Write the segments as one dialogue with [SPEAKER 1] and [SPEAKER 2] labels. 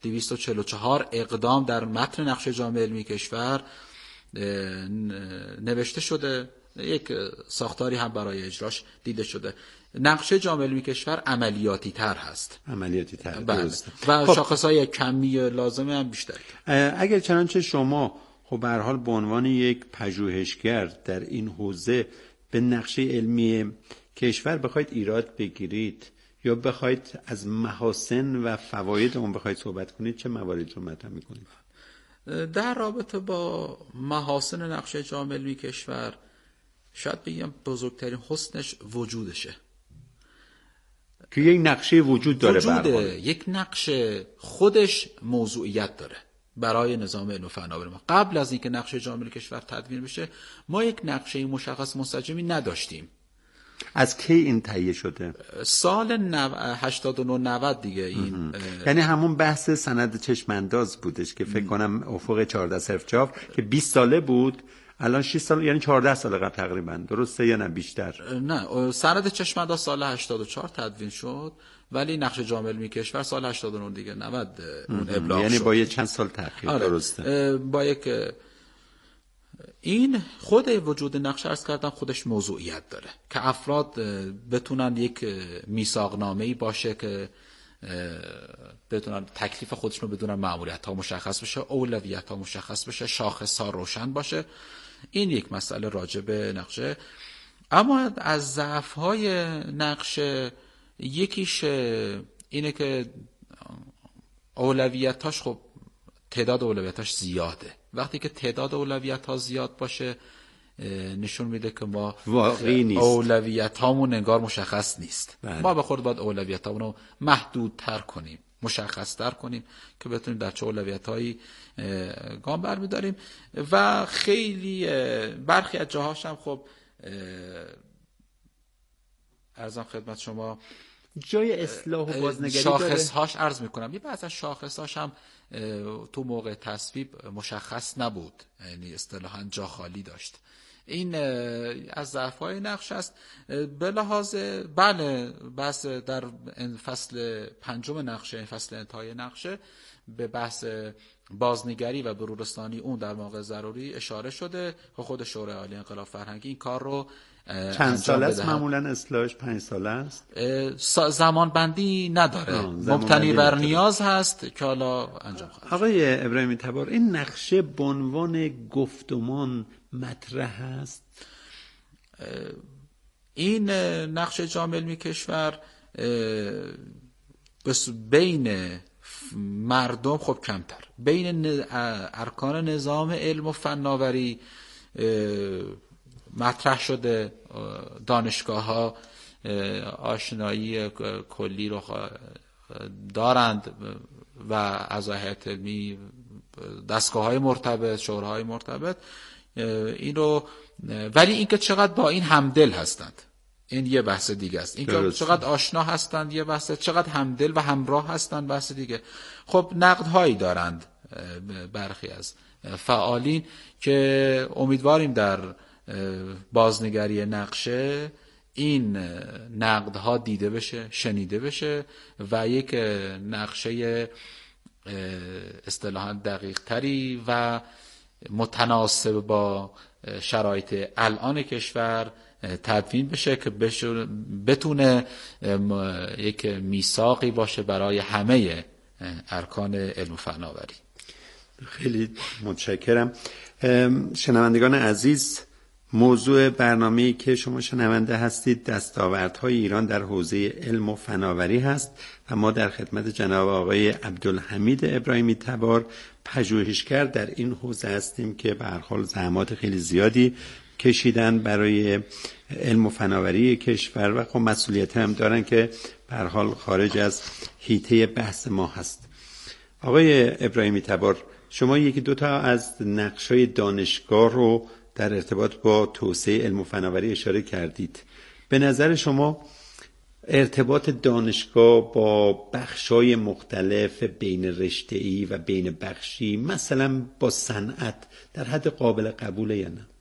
[SPEAKER 1] 244 اقدام در متن نقشه جامع علمی کشور نوشته شده، یک ساختاری هم برای اجراش دیده شده. نقشه جامع علمی کشور عملیاتی تر هست.
[SPEAKER 2] عملیاتی تر،
[SPEAKER 1] بله.
[SPEAKER 2] درسته.
[SPEAKER 1] و شاخصهای کمی لازمه هم بیشتر.
[SPEAKER 2] اگر چنانچه شما خب به هر حال به عنوان یک پژوهشگر در این حوزه به نقشه علمی کشور بخواید ایراد بگیرید یا بخواید از محاسن و فواید اون بخواید صحبت کنید، چه مواردی رو مطرح می‌کنید؟
[SPEAKER 1] در رابطه با محاسن نقشه جامع علمی کشور شاید بگم بزرگترین حسنش وجودشه،
[SPEAKER 2] که یک نقشه وجود داره.
[SPEAKER 1] وجوده یک نقشه خودش موضوعیت داره برای نظام علم و فناوری ما. قبل از اینکه نقشه جامع علمی کشور تدوین بشه ما یک نقشه مشخص منسجمی نداشتیم.
[SPEAKER 2] از کی این تهیه شده؟
[SPEAKER 1] سال 89 90 دیگه این
[SPEAKER 2] یعنی همون بحث سند چشمانداز بودش که فکر کنم افق 14 صفرچاف که 20 ساله بود، الان 6 سال، یعنی 14 سال قبل تقریبا، درسته یا نه بیشتر؟
[SPEAKER 1] نه، سند چشمانداز سال 84 تدوین شد، ولی نقشه جامع علمی کشور سال 89 دیگه 90 اون ابلاغ
[SPEAKER 2] یعنی
[SPEAKER 1] شد.
[SPEAKER 2] با یه چند سال تأخیر.
[SPEAKER 1] آره.
[SPEAKER 2] درسته.
[SPEAKER 1] با یک این خود وجود نقشه عرض کردم خودش موضوعیت داره که افراد بتونن یک میثاقنامه‌ای باشه که بتونن تکلیف خودشون رو بدونن، مأموریت‌ها مشخص بشه، اولویت‌ها مشخص بشه، شاخص‌ها روشن باشه. این یک مسئله راجع به نقشه. اما از ضعف‌های نقشه یکیش اینه که اولویتاش، خب تعداد اولویتاش زیاده. وقتی که تعداد اولویت‌ها زیاد باشه نشون میده که ما
[SPEAKER 2] واقعی نیست،
[SPEAKER 1] اولویت‌هامون انگار مشخص نیست.
[SPEAKER 2] بله.
[SPEAKER 1] ما به خود باید اولویت‌هامون رو محدودتر کنیم، مشخص‌تر کنیم که بتونیم در چه اولویت‌هایی گام برمی‌داریم. و خیلی برخی از جاهاش هم خب عرضم خدمت شما
[SPEAKER 2] جای اصلاح و بازنگری داره.
[SPEAKER 1] شاخص‌هاش عرض می‌کنم، یه بعضی از شاخص‌هاش هم تو موقع تصویب مشخص نبود، یعنی اصطلاحاً جا خالی داشت. این از ضعف‌های نقش است. به لحاظ بله، بحث در فصل 5 نقشه، فصل انتهای نقشه، به بحث بازنگری و برورستانی اون در مواقع ضروری اشاره شده. خود شورای عالی انقلاب فرهنگی این کار رو
[SPEAKER 2] چند ساله است؟ معمولا اصلاحش 5 ساله است.
[SPEAKER 1] زمان بندی نداره، مبتنی بر نیاز هست که حالا انجام خواهد.
[SPEAKER 2] آقای ابراهیمی تبار، این نقشه به عنوان گفتمان مطرح است؟
[SPEAKER 1] این نقشه جامع علمی کشور بین مردم خب کمتر، بین ارکان نظام علم و فناوری مطرح شده. دانشگاه‌ها آشنایی کلی رو دارند و اعضای هیئت علمی، دستگاه‌های مرتبط، شوراهای مرتبط این رو، ولی اینکه چقدر با این همدل هستند این یه بحث دیگه است. اینکه چقدر آشنا هستند یه بحث، چقدر همدل و همراه هستند بحث دیگه. خب نقدهایی دارند برخی از فعالین که امیدواریم در بازنگری نقشه این نقدها دیده بشه، شنیده بشه و یک نقشه اصطلاحاً دقیق تری و متناسب با شرایط الان کشور تدوین بشه که بتونه یک میثاقی باشه برای همه ارکان علم و فناوری.
[SPEAKER 2] خیلی متشکرم. شنوندگان عزیز، موضوع برنامه‌ای که شما شنونده هستید دستاوردهای ایران در حوزه علم و فناوری هست و ما در خدمت جناب آقای عبدالحمید ابراهیمی تبار، پژوهشگر در این حوزه هستیم که به هر حال زحمات خیلی زیادی کشیدن برای علم و فناوری کشور و خب مسئولیت هم دارن که به هر حال خارج از حیطه بحث ما هست. آقای ابراهیمی تبار، شما یکی دو تا از نقشای دانشگاه رو در ارتباط با توسعه علم و فناوری اشاره کردید. به نظر شما ارتباط دانشگاه با بخشای مختلف بین رشته‌ای و بین بخشی، مثلا با صنعت، در حد قابل قبوله یا نه؟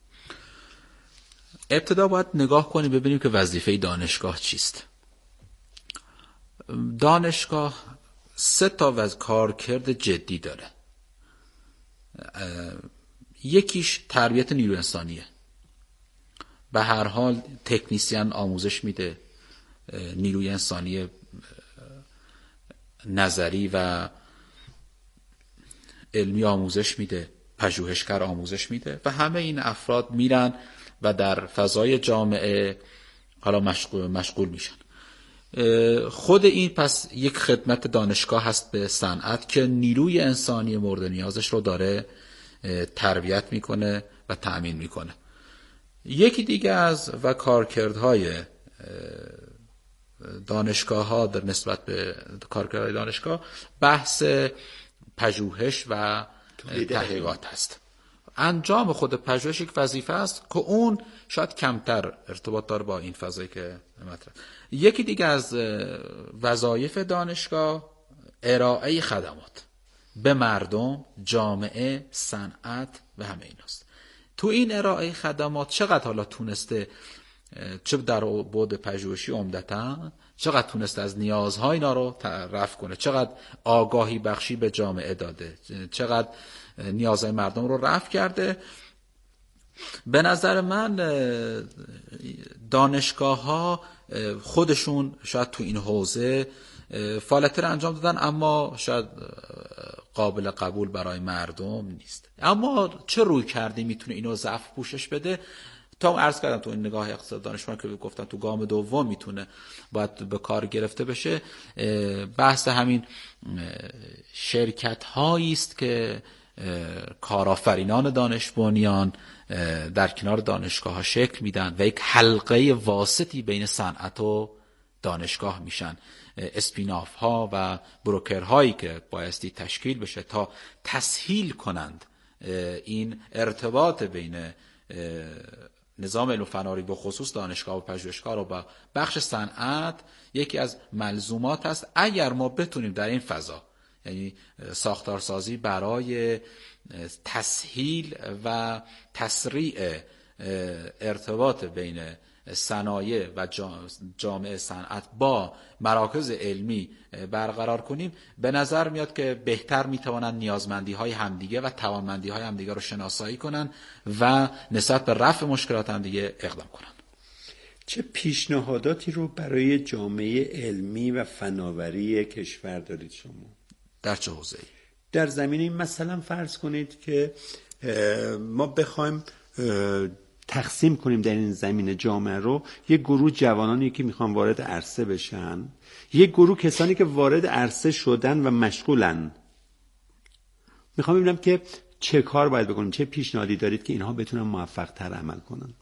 [SPEAKER 1] ابتدا باید نگاه کنیم ببینیم که وظیفه دانشگاه چیست. دانشگاه 3 تا کارکرد جدی داره. یکیش تربیت نیروی انسانیه. به هر حال تکنیسیان آموزش میده، نیروی انسانی نظری و علمی آموزش میده، پژوهشگر آموزش میده و همه این افراد میرن و در فضای جامعه حالا مشغول میشن. خود این پس یک خدمت دانشگاه هست به صنعت که نیروی انسانی مورد نیازش رو داره تربیت میکنه و تأمین میکنه. یکی دیگه از و کارکردهای دانشگاه ها در نسبت به کارکردهای دانشگاه بحث پژوهش و تحقیقات هست. انجام خود پژوهش یک وظیفه است که اون شاید کمتر ارتباط داره با این فضایی که مطرح. یکی دیگه از وظایف دانشگاه ارائه خدمات به مردم، جامعه، صنعت و همه ایناست. تو این ارائه خدمات چقدر حالا تونسته، چه در بعد پژوهشی عمدتاً، چقدر تونسته از نیازهای اینا رو رفع کنه، چقدر آگاهی بخشی به جامعه داده، چقدر نیازهای مردم رو رفع کرده. به نظر من دانشگاه ها خودشون شاید تو این حوزه فعالیت رو انجام دادن، اما شاید قابل قبول برای مردم نیست. اما چه روی کردی میتونه اینو ضعف پوشش بده؟ تا عرض کردم تو این نگاه اقتصاد دانشمند که گفتم تو گام دوم میتونه باید به کار گرفته بشه. بحث همین شرکت هایی است که کارآفرینان دانش بنیان در کنار دانشگاه ها شکل میدن و یک حلقه واسطی بین صنعت و دانشگاه میشن. اسپیناف ها و بروکر هایی که بایستی تشکیل بشه تا تسهیل کنند این ارتباط بین نظام علم و فناوری به خصوص دانشگاه و پژوهشگاه رو با بخش صنعت یکی از ملزومات است. اگر ما بتونیم در این فضا، یعنی ساختارسازی برای تسهیل و تسریع ارتباط بین صنایع و جامعه صنعت با مراکز علمی برقرار کنیم، به نظر میاد که بهتر میتوانند نیازمندی های همدیگه و توانمندی های همدیگه رو شناسایی کنن و نسبت به رفع مشکلات همدیگه اقدام کنن.
[SPEAKER 2] چه پیشنهاداتی رو برای جامعه علمی و فناوری کشور دارید شما؟
[SPEAKER 1] در چه حوزه‌ای؟
[SPEAKER 2] در زمینه مثلا فرض کنید که ما بخوایم تقسیم کنیم در این زمینه جامعه رو، یک گروه جوانانی که میخوان وارد عرصه بشن، یک گروه کسانی که وارد عرصه شدن و مشغولن. میخوام ببینم که چه کار باید بکنیم، چه پیشنهادی دارید که اینها بتونن موفق تر عمل کنن.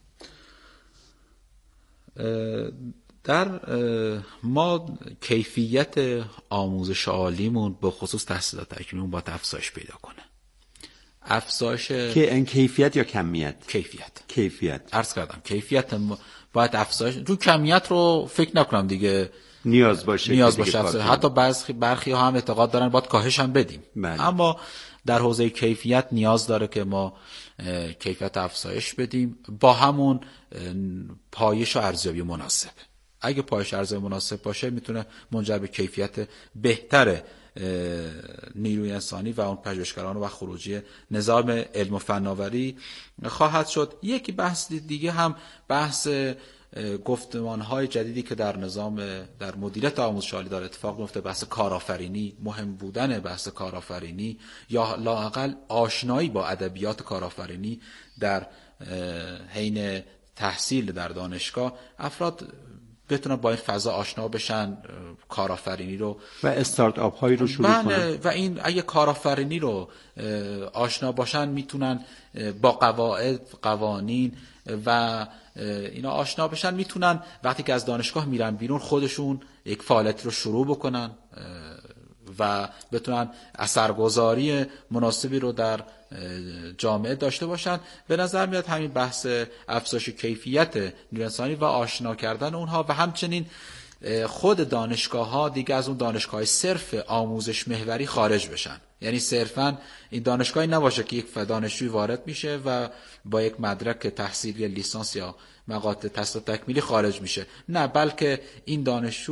[SPEAKER 1] در ما کیفیت آموزش عالیمون به خصوص تحصیلات تکنیکیمون باید افزایش پیدا کنه. افزایش
[SPEAKER 2] که این کیفیت یا کمیت؟ کیفیت
[SPEAKER 1] عرض کردم کیفیت باید افزایش، چون کمیت رو فکر نکنم دیگه
[SPEAKER 2] نیاز باشه.
[SPEAKER 1] حتی برخی ها هم اعتقاد دارن باید کاهش هم بدیم.
[SPEAKER 2] بله.
[SPEAKER 1] اما در حوزه کیفیت نیاز داره که ما کیفیت افزایش بدیم با همون پایش و ارزیابی مناسب. اگه پایش ارزیابی مناسب باشه میتونه منجر به کیفیت بهتر نیروی انسانی و اون پژوهشگران و خروجی نظام علم و فناوری خواهد شد. یکی بحث دیگه هم بحث گفتمان‌های جدیدی که در در مدیریت آموزش عالی داره اتفاق میفته، بحث کارآفرینی، مهم بودن بحث کارآفرینی یا لااقل آشنایی با ادبیات کارآفرینی در حین تحصیل در دانشگاه. افراد بتونن با این فضا آشنا بشن، کارآفرینی رو و
[SPEAKER 2] استارتاپ هایی رو شروع کنن
[SPEAKER 1] و این اگه کارآفرینی رو آشنا باشن میتونن با قواعد، قوانین و اینا آشنا بشن، میتونن وقتی که از دانشگاه میرن بیرون خودشون یک فعالیت رو شروع بکنن و بتونن اثرگذاری مناسبی رو در جامعه داشته باشن. به نظر میاد همین بحث افزایش کیفیت نیروی انسانی و آشنا کردن اونها و همچنین خود دانشگاه ها دیگه از اون دانشگاه صرف آموزش محوری خارج بشن. یعنی صرفا این دانشگاهی نباشه که یک دانشجوی وارد میشه و با یک مدرک تحصیلی لیسانس یا مقاطع تحصیل تکمیلی خارج میشه، نه، بلکه این دانشجو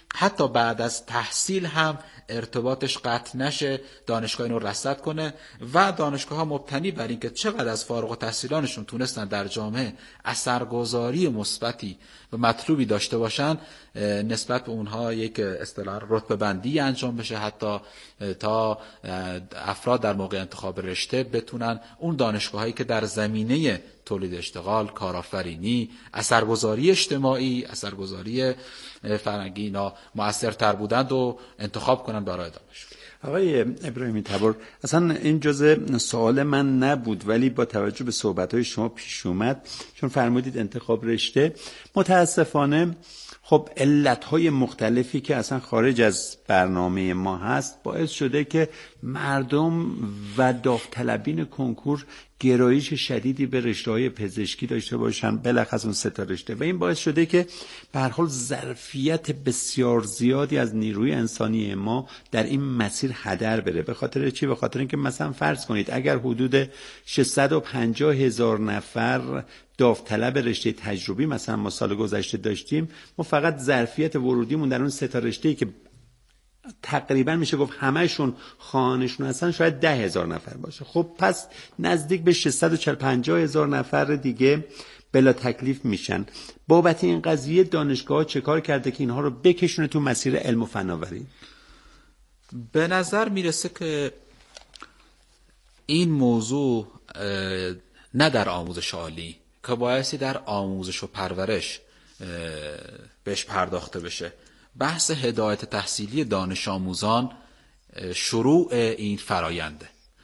[SPEAKER 1] حتی بعد از تحصیل هم ارتباطش قطع نشه، دانشگاه اینو رصد کنه و دانشگاه ها مبتنی بر این که چقدر از فارغ التحصیلانشون تونستن در جامعه اثرگذاری مثبتی و مطلوبی داشته باشن، نسبت به اونها یک اصطلاح رتبه بندی انجام بشه، حتی تا افراد در موقع انتخاب رشته بتونن اون دانشگاهایی که در زمینه تولید اشتغال، کارآفرینی، اثرگذاری اجتماعی، اثرگذاری فرهنگی اینا مؤثرتر بودند و انتخاب کنن برای ادامه‌شون.
[SPEAKER 2] آقای ابراهیمی تبار، اصلا این جزء سوال من نبود ولی با توجه به صحبت‌های شما پیش اومد، چون فرمودید انتخاب رشته. متاسفانه خب علت‌های مختلفی که اصلا خارج از برنامه ما هست باعث شده که مردم و داوطلبین کنکور گرایش شدیدی به رشته‌های پزشکی داشته باشن، بلخص اون 3 تا رشته، و این باعث شده که به هر حال ظرفیت بسیار زیادی از نیروی انسانی ما در این مسیر هدر بره. به خاطر چی؟ به خاطر اینکه مثلا فرض کنید اگر حدود 650,000 نفر داوطلب رشته تجربی مثلا ما سال گذشته داشتیم، ما فقط ظرفیت ورودیمون در اون 3 تا رشته‌ای که تقریبا میشه گفت همه‌شون خواهانشون هستن شاید 10,000 نفر باشه. خب پس نزدیک به 650,000 نفر دیگه بلا تکلیف میشن. بابت این قضیه دانشگاه چه کار کرده که اینها رو بکشونه تو مسیر علم و فناوری؟
[SPEAKER 1] به نظر میرسه که این موضوع نه در آموزش عالی که بایستی در آموزش و پرورش بهش پرداخته بشه. بحث هدایت تحصیلی دانش آموزان شروع این فراینده.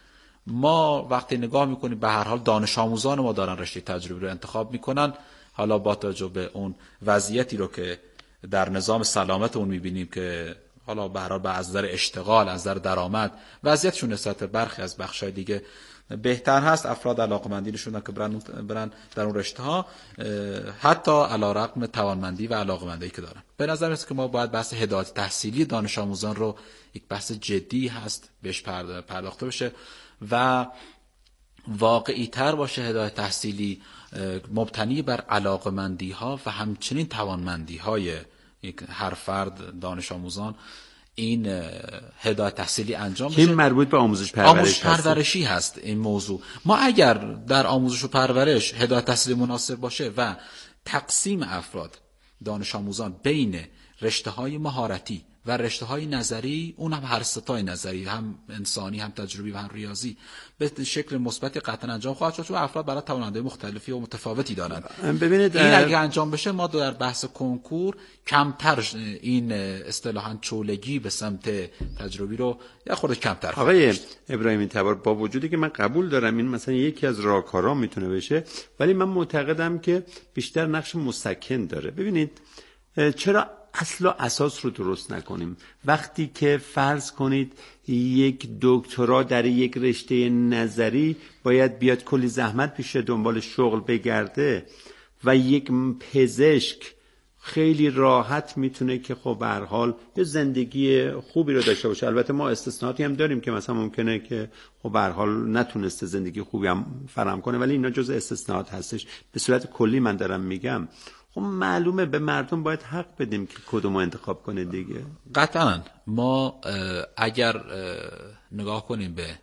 [SPEAKER 1] ما وقتی نگاه میکنیم به هر حال دانش آموزان ما دارن رشته تجربی رو انتخاب میکنن، حالا با توجه به اون وضعیتی رو که در نظام سلامت اون میبینیم که حالا به هر حال از نظر اشتغال، از نظر درآمد وضعیتشون نسبت به برخی از بخشای دیگه بهتر هست، افراد علاقمندی نشوندن که برن در اون رشته ها، حتی علیرغم توانمندی و علاقمندی که دارن. به نظر میاد که ما باید بحث هدایت تحصیلی دانش آموزان رو یک بحث جدی هست بهش پرداخته بشه و واقعی تر باشه. هدایت تحصیلی مبتنی بر علاقمندی ها و همچنین توانمندی های هر فرد دانش آموزان این هدایت تحصیلی انجام بشه.
[SPEAKER 2] این مربوط به آموزش
[SPEAKER 1] پرورشی هست این موضوع. ما اگر در آموزش و پرورش هدایت تحصیلی مناسب باشه و تقسیم افراد دانش آموزان بین رشته‌های مهارتی و رشته‌های نظری، اون هم هر ستای نظری، هم انسانی هم تجربی و هم ریاضی، به شکل مثبت قطعا انجام خواهد شد چون افراد برای توانمندی مختلفی و متفاوتی دارند.
[SPEAKER 2] ببینید
[SPEAKER 1] این اگه انجام بشه ما در بحث کنکور کمتر این اصطلاحاً چولگی به سمت تجربی رو یا خودش کمتر.
[SPEAKER 2] آقای ابراهیمی تبار، با وجودی که من قبول دارم این مثلا یکی از راهکارها میتونه بشه، ولی من معتقدم که بیشتر نقش مسکن داره. ببینید چرا اصل و اساس رو درست نکنیم؟ وقتی که فرض کنید یک دکترا در یک رشته نظری باید بیاد کلی زحمت پیشه دنبال شغل بگرده و یک پزشک خیلی راحت میتونه که خب به هر حال یه زندگی خوبی رو داشته باشه. البته ما استثناءاتی هم داریم که مثلا ممکنه که خب به هر حال نتونسته زندگی خوبی هم فراهم کنه، ولی اینا جزء استثناءات هستش. به صورت کلی من دارم میگم خب معلومه به مردم باید حق بدیم که کدومو انتخاب کنه دیگه.
[SPEAKER 1] قطعا ما اگر نگاه کنیم به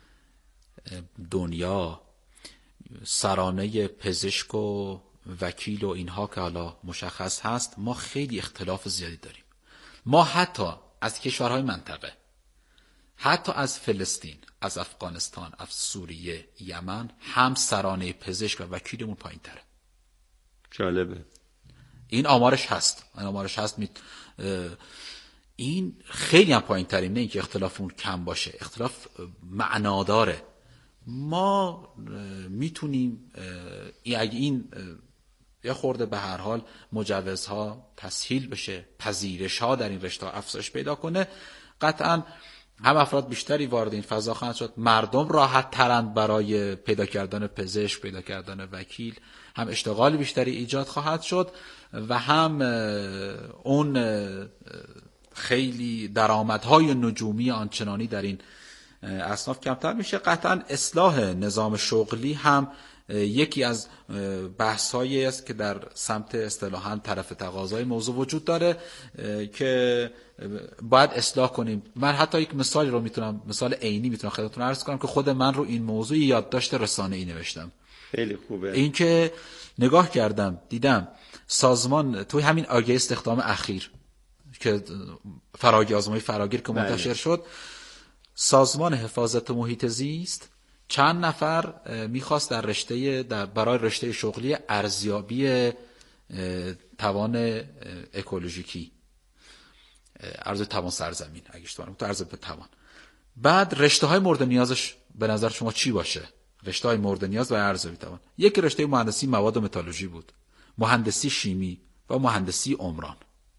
[SPEAKER 1] دنیا، سرانه پزشک و وکیل و اینها که حالا مشخص هست، ما خیلی اختلاف زیادی داریم. ما حتی از کشورهای منطقه، حتی از فلسطین، از افغانستان، از سوریه، یمن، هم سرانه پزشک و وکیلمون پایین تره.
[SPEAKER 2] جالبه.
[SPEAKER 1] این آمارش هست. این خیلی هم پایین ترین، نه اینکه اختلافمون کم باشه، اختلاف معناداره. ما میتونیم اگه این یا خورده به هر حال مجوزها تسهیل بشه، پذیرش‌ها در این رشته افزایش پیدا کنه، قطعاً هم افراد بیشتری وارد این فضا خواهند شد، مردم راحت ترند برای پیدا کردن پزشک، پیدا کردن وکیل، هم اشتغال بیشتری ایجاد خواهد شد و هم اون خیلی درآمدهای نجومی آنچنانی در این اصناف کمتر میشه. قطعا اصلاح نظام شغلی هم یکی از بحث‌هایی است که در سمت اصطلاحاً طرف تقاضای موضوع وجود داره که باید اصلاح کنیم. من حتی یک مثالی رو میتونم، مثال عینی میتونم خدمتتون عرض کنم که خود من رو این موضوع یادداشت رسانه‌ای نوشتم.
[SPEAKER 2] خیلی خوبه.
[SPEAKER 1] این که نگاه کردم دیدم سازمان توی همین آگهی استخدام اخیر که آزمایش فراگیر که منتشر شد، سازمان حفاظت محیط زیست چند نفر میخواست برای رشته شغلی ارزیابی توان اکولوژیکی، ارزیابی توان سرزمین، اگه اشتباه نکنم تو ارزیابی توان. بعد رشته های مورد نیازش به نظر شما چی باشه؟ رشته های مورد نیاز و ارزیابی توان. یک رشته مهندسی مواد و متالورژی بود، مهندسی شیمی و مهندسی عمران.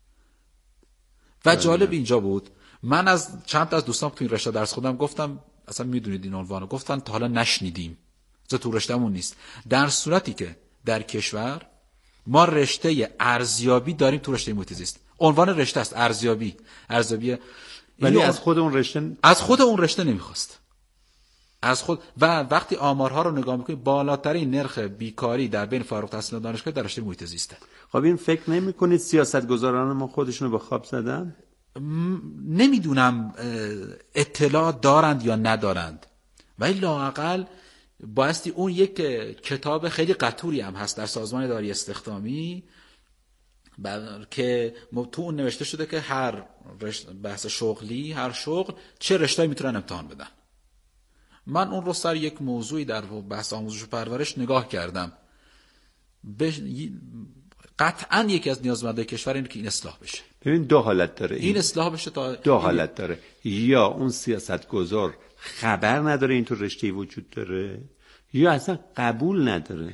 [SPEAKER 1] و جالب اینجا بود، من از چند تا از دوستان تو این رشته درس خوندم گفتم اصلا میدونید این عنوانو؟ گفتن تا حالا نشنیدیم، تو رشتهمون نیست. در صورتی که در کشور ما رشته ارزیابی داریم تو رشته محیط زیست، عنوان رشته است ارزیابی،
[SPEAKER 2] ولی از خود اون رشته
[SPEAKER 1] نمیخواست. از خود. و وقتی آمارها رو نگاه میکنید بالاترین نرخ بیکاری در بین فارغ التحصیلان دانشگاه در رشته محیط زیسته.
[SPEAKER 2] خب این فکر نمی‌کنید سیاستگزاران ما خودشونو به خواب زدن؟
[SPEAKER 1] نمیدونم اطلاع دارند یا ندارند، ولی لااقل بایستی اون یک کتاب خیلی قطوری هم هست در سازمان اداری استخدامی که تو اون نوشته شده که هر بحث شغلی، هر شغل چه رشته‌ای میتونن امتحان بدن. من اون رو سر یک موضوعی در بحث آموزش و پرورش نگاه کردم. قطعاً یکی از نیازمندهای کشور اینه که این اصلاح بشه.
[SPEAKER 2] ببین دو حالت داره
[SPEAKER 1] این اصلاح بشه.
[SPEAKER 2] دو حالت داره، یا اون سیاستگزار خبر نداره این تو رشته‌ای وجود داره، یا اصلا قبول نداره.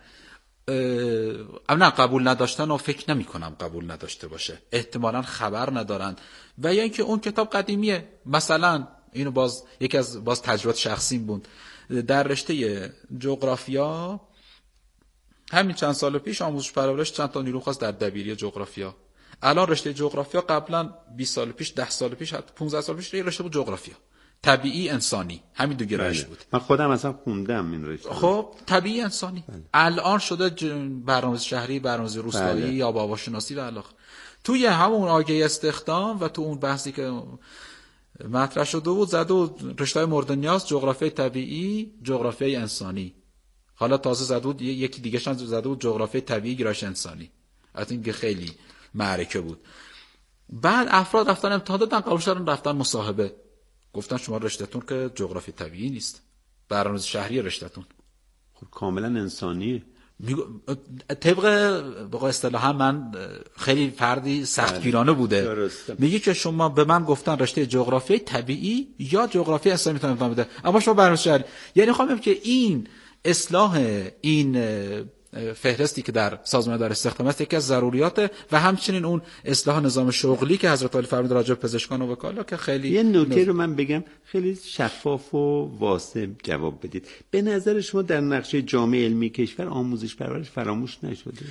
[SPEAKER 1] نه قبول نداشتن و فکر نمی کنم قبول نداشته باشه، احتمالاً خبر ندارن. و یا اینکه اون کتاب قدیمیه. مثلا اینو یکی از تجربات شخصیم بود در رشته جغرافیا. همین چند سال پیش آموزش پرورش چند تا نیرو خواست در دبیری جغرافیا. الان رشته جغرافیا قبلا 20 سال پیش، 10 سال پیش، حتی 15 سال پیش رشته بود جغرافیا طبیعی انسانی، همین دو گرایش بود.
[SPEAKER 2] من خودم اصلا خوندم این رشته.
[SPEAKER 1] خب طبیعی انسانی الان شده برنامه‌ریزی شهری، برنامه‌ریزی روستایی یا آب‌وهواشناسی و علاقه. توی همون آگهی استخدام و تو اون بحثی که مطرح شده بود زده بود رشته‌های مورد نیاز جغرافیای طبیعی، جغرافیای انسانی. حالا تازه زده بود یکی دیگه شان زده بود جغرافیای طبیعی گرایش انسانی. البته این خیلی معرکه بود. بعد افراد رفتن امتحان دادن، قبول شدن، رفتن مصاحبه. گفتن شما رشته‌تون که جغرافی طبیعی نیست، برنامه‌ریزی شهری رشته‌تون.
[SPEAKER 2] خب کاملا انسانیه.
[SPEAKER 1] طبق به اصطلاح من خیلی فردی سختگیرانه بوده. میگه که شما به من گفتن رشته جغرافی طبیعی یا جغرافی انسانی میتونم امتحان بده، اما شما برنامه‌ریزی شهری. یعنی میخوام که این اصلاح این فهرستی که در سازمان اداره استخدام است یکی از ضروریات و همچنین اون اصلاح نظام شغلی که حضرت عالی فرمود راجع به پزشکان و وکلا که خیلی
[SPEAKER 2] یه نکته رو من بگم خیلی شفاف و واضح جواب بدید. به نظر شما در نقشه جامعه علمی کشور آموزش پرورش فراموش نشده؟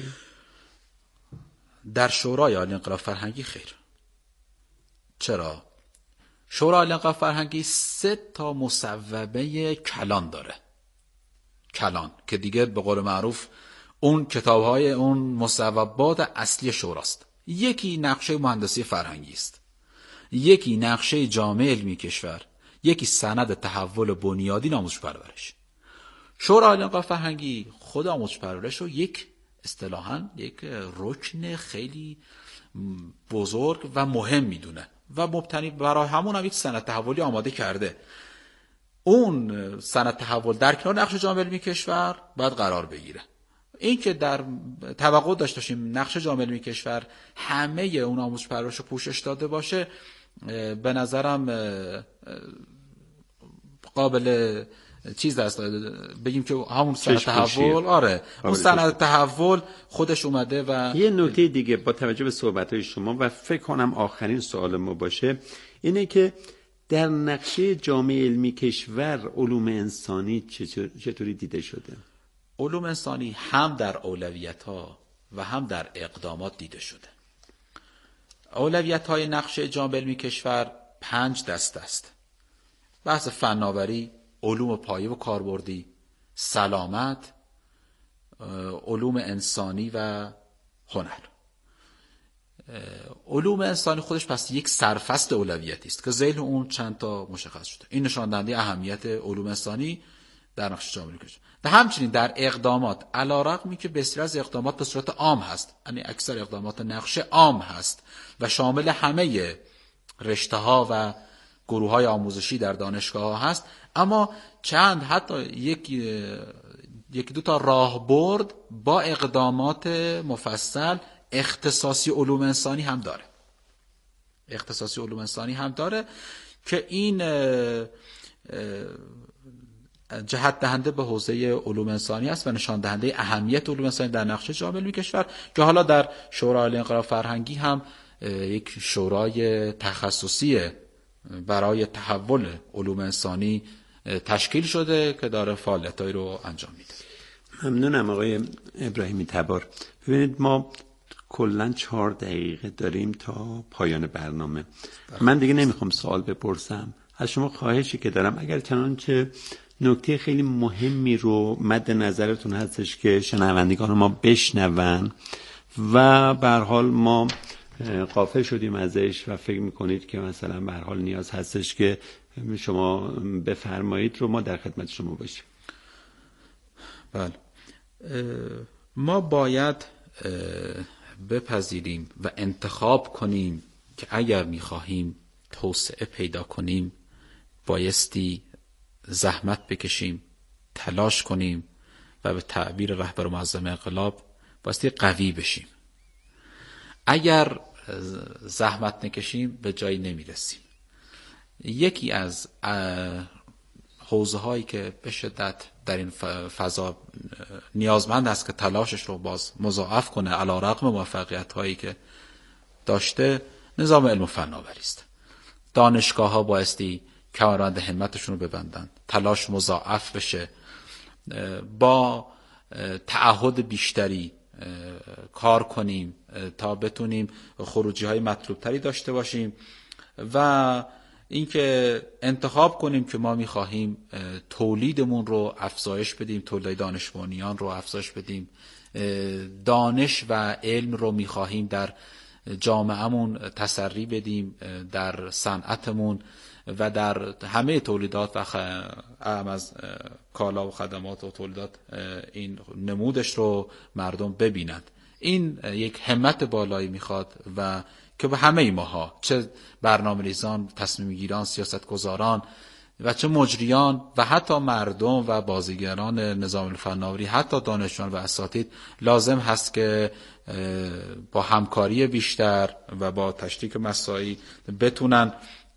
[SPEAKER 1] در شورای عالی انقلاب فرهنگی خیر. چرا؟ شورای عالی انقلاب فرهنگی 3 تا مصوبه کلان داره. کلان که دیگه به قول معروف اون کتاب‌های اون مصوبات اصلی شوراست. یکی نقشه مهندسی فرهنگی است، یکی نقشه جامعه علمی کشور، یکی سند تحول بنیادین آموزش پرورش. شورای عالی انقلاب فرهنگی خود آموزش پرورش رو یک اصطلاحاً یک رکن خیلی بزرگ و مهم میدونه و مبتنی برای همون هم یک سند تحولی آماده کرده. اون سند تحول در کنار نقش جامعه علمی کشور باید قرار بگیره. این که در توقع داشتیم نقش جامعه علمی کشور همه اون آموزش پرورش رو پوشش داده باشه، به نظرم قابل چیز است بگیم که همون سند تحول اون سند تحول خودش اومده. و
[SPEAKER 2] یه نکته دیگه با توجه به صحبت‌های شما و فکر کنم آخرین سوال ما باشه اینه که در نقشه جامعه علمی کشور علوم انسانی چطوری دیده شده؟
[SPEAKER 1] علوم انسانی هم در اولویت‌ها و هم در اقدامات دیده شده. اولویت‌های نقشه جامعه علمی کشور 5 دسته است. بحث فناوری، علوم پایه و کاربردی، سلامت، علوم انسانی و هنر. علوم انسانی خودش پس یک سرفصل اولویتی است که ذیل اون چند تا مشخص شده. این نشان دهنده اهمیت علوم انسانی در نقشه جامعه کشور. و همچنین در اقدامات، علی‌رغمی که بسیاری از اقدامات به صورت عام هست، یعنی اکثر اقدامات نقشه عام هست و شامل همه رشته‌ها و گروه‌های آموزشی در دانشگاه‌ها هست، اما چند حتی یک دو تا راهبرد با اقدامات مفصل اختصاصی علوم انسانی هم داره. اختصاصی علوم انسانی هم داره که این جهت دهنده به حوزه علوم انسانی است و نشان دهنده اهمیت علوم انسانی در نقشه جامعه کشور که حالا در شورای عالی انقلاب فرهنگی هم یک شورای تخصصی برای تحول علوم انسانی تشکیل شده که داره فعالیتایی رو انجام میده.
[SPEAKER 2] ممنونم آقای ابراهیمی تبار. ببینید ما کلاً 4 دقیقه داریم تا پایان برنامه. من دیگه نمیخوام سوال بپرسم. از شما خواهشی که دارم اگر چنانچه نکته خیلی مهمی رو مد نظرتون هستش که شنوندگان ما بشنون و به هر حال ما غافل شدیم ازش و فکر میکنید که مثلا به هر حال نیاز هستش که شما بفرمایید رو ما در خدمت شما باشیم.
[SPEAKER 1] بله، ما باید بپذیریم و انتخاب کنیم که اگر میخواهیم توسعه پیدا کنیم بایستی زحمت بکشیم، تلاش کنیم و به تعبیر رهبر معظم انقلاب بایستی قوی بشیم. اگر زحمت نکشیم به جایی نمیرسیم. یکی از حوزه هایی که به شدت در این فضا نیازمند است که تلاشش رو باز مضاعف کنه علی‌رغم موفقیت هایی که داشته، نظام علم و فناوری است. دانشگاه ها بایستی کمربند همتشون رو ببندن، تلاش مضاعف بشه، با تعهد بیشتری کار کنیم تا بتونیم خروجی های مطلوب تری داشته باشیم و اینکه انتخاب کنیم که ما میخواهیم تولیدمون رو افزایش بدیم، تولید دانش بنیان رو افزایش بدیم، دانش و علم رو میخواهیم در جامعهمون تسری بدیم، در صنعتمون و در همه تولیدات و اهم از کالا و خدمات و تولیدات این نمودش رو مردم ببینند. این یک همت بالایی میخواد و که به همه ماها، چه برنامه‌ریزان، تصمیم گیران، سیاستگزاران و چه مجریان و حتی مردم و بازیگران نظام فناوری، حتی دانشجویان و اساتید لازم هست که با همکاری بیشتر و با تشریک مساعی بتونن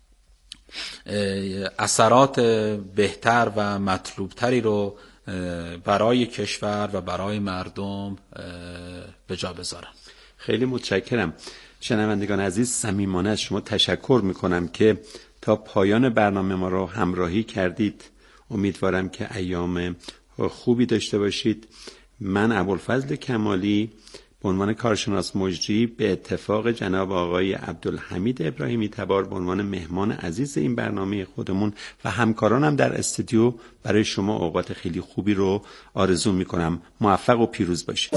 [SPEAKER 1] اثرات بهتر و مطلوبتری رو برای کشور و برای مردم به جا بذارن.
[SPEAKER 2] خیلی متشکرم. شنوندگان عزیز، صمیمانه از شما تشکر میکنم که تا پایان برنامه ما رو همراهی کردید. امیدوارم که ایام خوبی داشته باشید. من ابوالفضل کمالی به عنوان کارشناس مجری به اتفاق جناب آقای عبدالحمید ابراهیمی تبار به عنوان مهمان عزیز این برنامه خودمون و همکارانم در استودیو برای شما اوقات خیلی خوبی رو آرزو میکنم. موفق و پیروز باشید.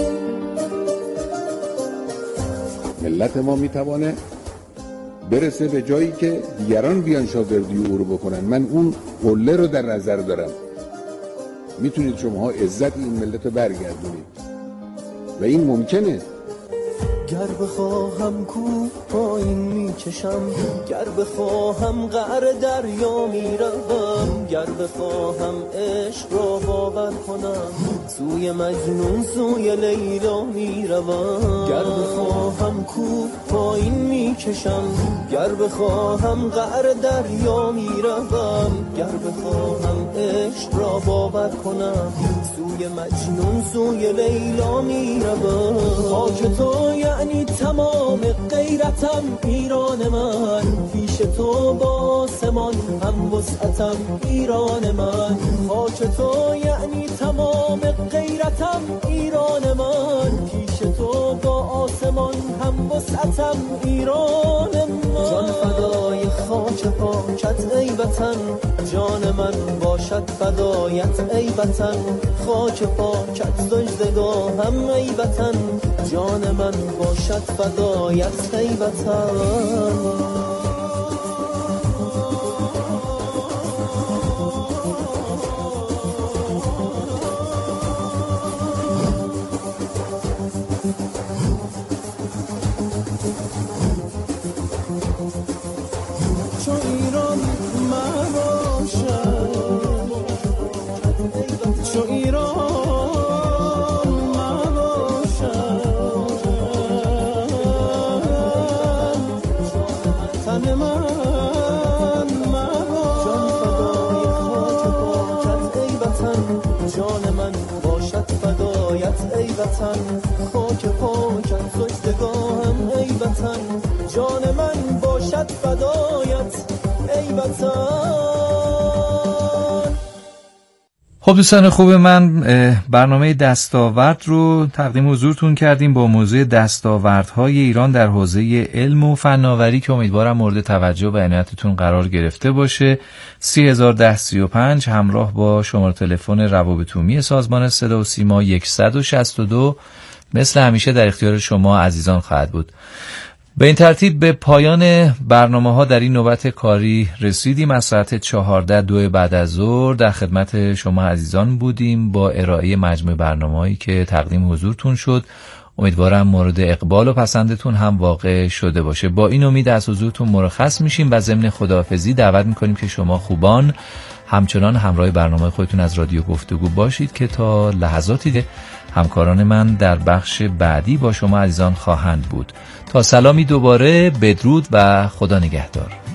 [SPEAKER 3] ملت ما میتوانه برسه به جایی که دیگران بیان شاگردی او رو بکنن. من اون قله رو در نظر دارم. میتونید شما عزت این ملت رو برگردونید و این ممکنه.
[SPEAKER 4] گر بخواهم کو پایین میکشم، گر بخواهم قعر دریا میروم، گر بخواهم عشق را باور کنم سوی مجنون سوی لیلا میروم. گر بخواهم کو پایین میکشم، گر بخواهم قعر دریا میروم، گر بخواهم عشق را باور کنم سوی مجنون سوی لیلا میروم. خاک تو یعنی تمام غیرتم، ایران من پیش تو با آسمان هم وسعتم، ایران من خاک تو یعنی تمام غیرتم، ایران من پیش تو با آسمان هم وسعتم، ایران من. جان فدای خاک پاکت ای وطن، جان من باش باشد فدایت ای وطن، خاک پاکت سجدگاهم ای وطن، جان من باشد فدایت ای وطن. جان من باشد فدایت ای وطن، خاک پاکت سجدگاهم ای وطن، جان من باشد فدایت ای وطن.
[SPEAKER 5] خب دوستان خوب من، برنامه دستاورد رو تقدیم حضورتون کردیم با موضوع دستاوردهای ایران در حوزه علم و فناوری که امیدوارم مورد توجه و عنایتتون قرار گرفته باشه. 301035 همراه با شماره تلفن روابط عمومی سازمان صدا و سیما 162 مثل همیشه در اختیار شما عزیزان خواهد بود. به این ترتیب به پایان برنامه‌ها در این نوبت کاری رسیدیم. از ساعت 14 بعد از ظهر در خدمت شما عزیزان بودیم با ارائه مجموع برنامه‌هایی که تقدیم حضورتون شد. امیدوارم مورد اقبال و پسندتون هم واقع شده باشه. با این امید از حضورتون مرخص میشیم و ضمن خداحافظی دعوت میکنیم که شما خوبان همچنان همراه برنامه خودتون از رادیو گفتگو باشید که تا لحظاتی همکاران من در بخش بعدی با شما عزیزان خواهند بود. تا سلامی دوباره، بدرود و خدا نگهدار.